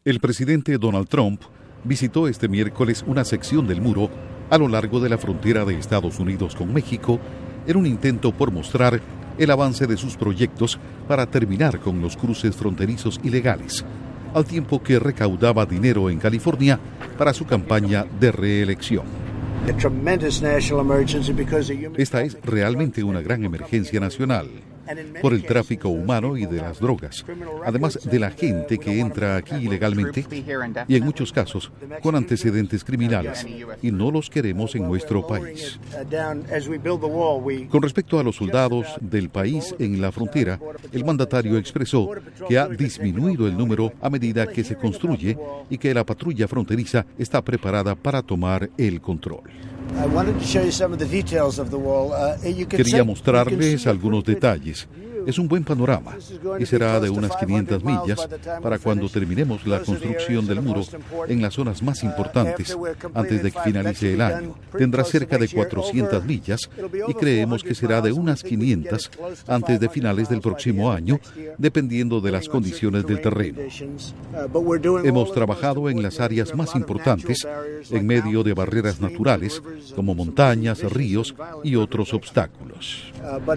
El presidente Donald Trump visitó este miércoles una sección del muro a lo largo de la frontera de Estados Unidos con México en un intento por mostrar el avance de sus proyectos para terminar con los cruces fronterizos ilegales, al tiempo que recaudaba dinero en California para su campaña de reelección. Esta es realmente una gran emergencia nacional por el tráfico humano y de las drogas, además de la gente que entra aquí ilegalmente y en muchos casos con antecedentes criminales, y no los queremos en nuestro país. Con respecto a los soldados del país en la frontera, el mandatario expresó que ha disminuido el número a medida que se construye y que la patrulla fronteriza está preparada para tomar el control. Quería mostrarles algunos detalles. Es un buen panorama y será de unas 500 millas para cuando terminemos la construcción del muro en las zonas más importantes antes de que finalice el año. Tendrá cerca de 400 millas y creemos que será de unas 500 antes de finales del próximo año, dependiendo de las condiciones del terreno. Hemos trabajado en las áreas más importantes en medio de barreras naturales como montañas, ríos y otros obstáculos.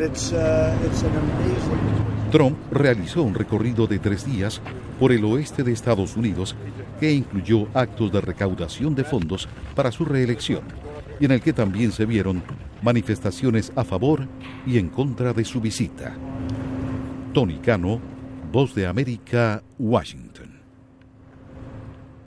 Trump realizó un recorrido de 3 días por el oeste de Estados Unidos que incluyó actos de recaudación de fondos para su reelección y en el que también se vieron manifestaciones a favor y en contra de su visita. Tony Cano, Voz de América, Washington.